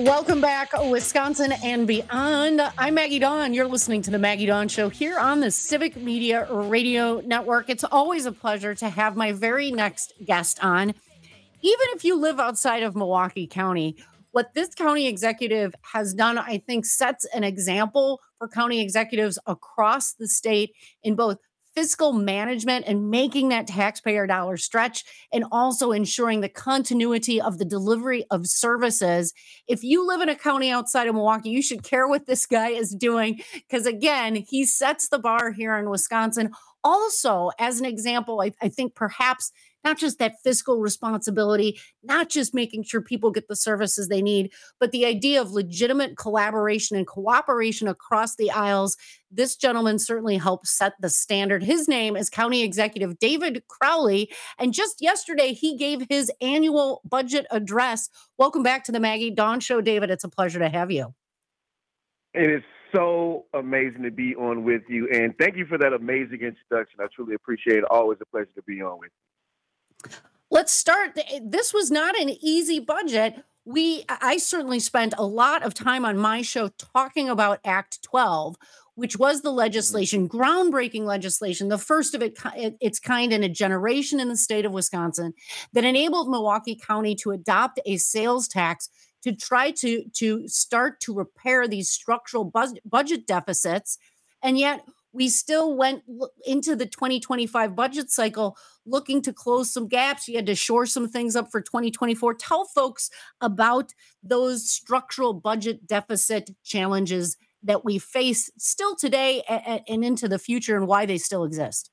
Welcome back, Wisconsin and beyond. I'm Maggie Dawn. You're listening to the Maggie Dawn Show here on the Civic Media Radio Network. It's always a pleasure to have my very next guest on. Even if you live outside of Milwaukee County, what this county executive has done, I think, sets an example for county executives across the state in both fiscal management and making that taxpayer dollar stretch, and also ensuring the continuity of the delivery of services. If you live in a county outside of Milwaukee, you should care what this guy is doing because, again, he sets the bar here in Wisconsin. Also, as an example, I think perhaps not just that fiscal responsibility, not just making sure people get the services they need, but the idea of legitimate collaboration and cooperation across the aisles. This gentleman certainly helped set the standard. His name is County Executive David Crowley. And just yesterday, he gave his annual budget address. Welcome back to the Maggie Dawn Show, David. It's a pleasure to have you. It is so amazing to be on with you. And thank you for that amazing introduction. I truly appreciate it. Always a pleasure to be on with you. Let's start. This was not an easy budget. I certainly spent a lot of time on my show talking about Act 12, which was the legislation, groundbreaking legislation, the first of its kind in a generation in the state of Wisconsin, that enabled Milwaukee County to adopt a sales tax to try to start to repair these structural budget deficits. And yet we still went into the 2025 budget cycle looking to close some gaps. You had to shore some things up for 2024. Tell folks about those structural budget deficit challenges that we face still today and into the future, and why they still exist.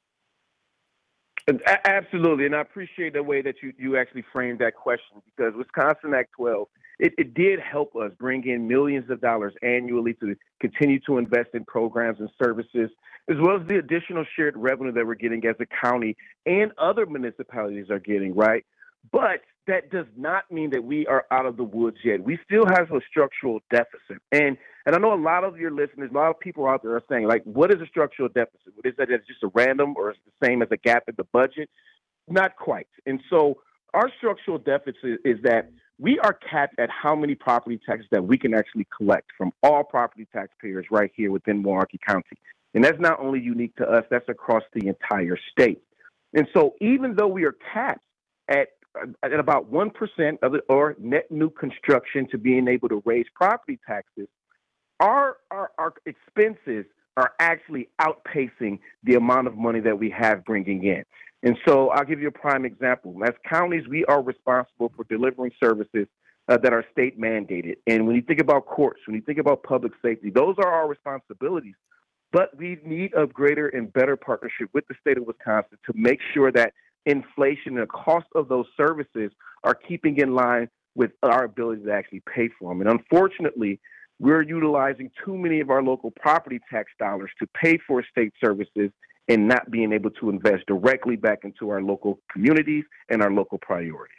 Absolutely. And I appreciate the way that you actually framed that question, because Wisconsin Act 12, it did help us bring in millions of dollars annually to continue to invest in programs and services, as well as the additional shared revenue that we're getting as a county and other municipalities are getting, right? But that does not mean that we are out of the woods yet. We still have a structural deficit. And I know a lot of your listeners, a lot of people out there are saying, like, what is a structural deficit? What is that? It's just a random, or it's the same as a gap in the budget? Not quite. And so our structural deficit is that we are capped at how many property taxes that we can actually collect from all property taxpayers right here within Milwaukee County. And that's not only unique to us, that's across the entire state. And so even though we are capped at about 1% of it, or net new construction, to being able to raise property taxes, our expenses are actually outpacing the amount of money that we have bringing in. And so I'll give you a prime example. As counties, we are responsible for delivering services that are state mandated. And when you think about courts, when you think about public safety, those are our responsibilities. But we need a greater and better partnership with the state of Wisconsin to make sure that inflation and the cost of those services are keeping in line with our ability to actually pay for them. And unfortunately, we're utilizing too many of our local property tax dollars to pay for state services and not being able to invest directly back into our local communities and our local priorities.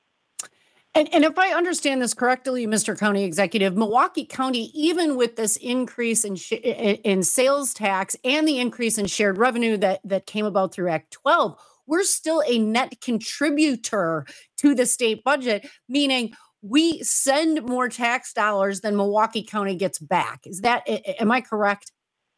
And if I understand this correctly, Mr. County Executive, Milwaukee County, even with this increase in sales tax and the increase in shared revenue that came about through Act 12, we're still a net contributor to the state budget, meaning we send more tax dollars than Milwaukee County gets back. Am I correct?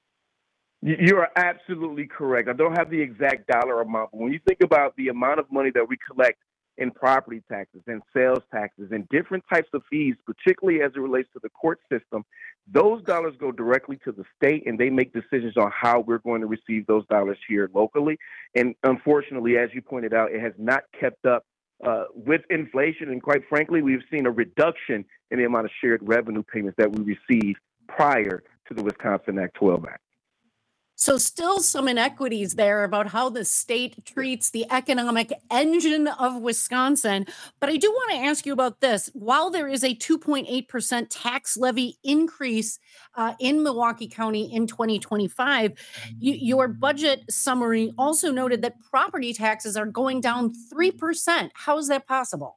You are absolutely correct. I don't have the exact dollar amount, but when you think about the amount of money that we collect in property taxes and sales taxes and different types of fees, particularly as it relates to the court system, those dollars go directly to the state, and they make decisions on how we're going to receive those dollars here locally. And unfortunately, as you pointed out, it has not kept up with inflation. And quite frankly, we've seen a reduction in the amount of shared revenue payments that we received prior to the Wisconsin Act 12 Act. So still some inequities there about how the state treats the economic engine of Wisconsin. But I do want to ask you about this. While there is a 2.8% tax levy increase in Milwaukee County in 2025, your budget summary also noted that property taxes are going down 3%. How is that possible?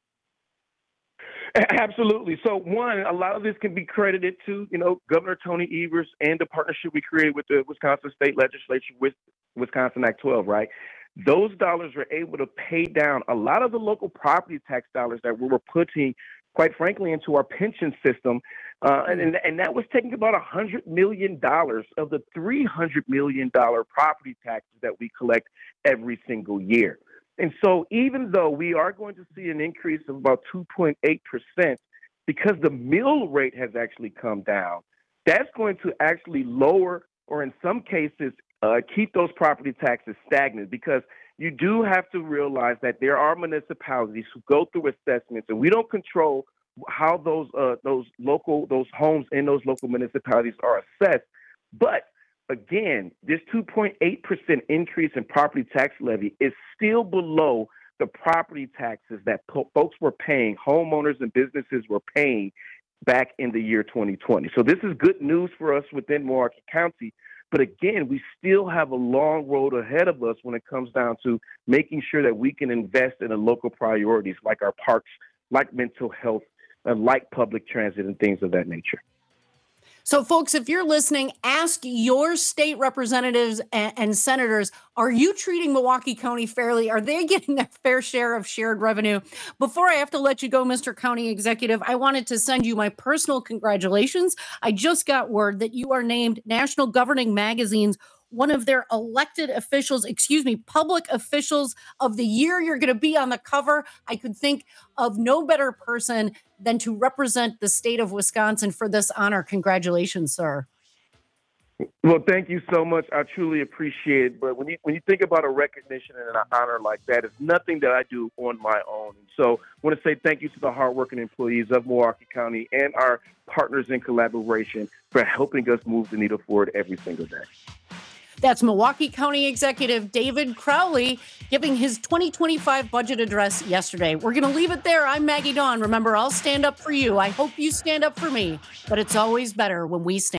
Absolutely. So, one, a lot of this can be credited to, Governor Tony Evers and the partnership we created with the Wisconsin State Legislature with Wisconsin Act 12, right? Those dollars were able to pay down a lot of the local property tax dollars that we were putting quite frankly, into our pension system. And that was taking about $100 million of the $300 million property taxes that we collect every single year. And so even though we are going to see an increase of about 2.8%, because the mill rate has actually come down, that's going to actually lower, or in some cases, keep those property taxes stagnant, because you do have to realize that there are municipalities who go through assessments, and we don't control how those homes in those local municipalities are assessed. But again, this 2.8% increase in property tax levy is still below the property taxes that folks were paying, homeowners and businesses were paying back in the year 2020. So this is good news for us within Milwaukee County. But again, we still have a long road ahead of us when it comes down to making sure that we can invest in the local priorities like our parks, like mental health, like public transit and things of that nature. So, folks, if you're listening, ask your state representatives and senators, are you treating Milwaukee County fairly? Are they getting their fair share of shared revenue? Before I have to let you go, Mr. County Executive, I wanted to send you my personal congratulations. I just got word that you are named National Governing Magazine's one of their public officials of the year. You're going to be on the cover. I could think of no better person than to represent the state of Wisconsin for this honor. Congratulations, sir. Well, thank you so much. I truly appreciate it. But when you think about a recognition and an honor like that, it's nothing that I do on my own. So I want to say thank you to the hardworking employees of Milwaukee County and our partners in collaboration for helping us move the needle forward every single day. That's Milwaukee County Executive David Crowley giving his 2025 budget address yesterday. We're going to leave it there. I'm Maggie Dawn. Remember, I'll stand up for you. I hope you stand up for me, but it's always better when we stand.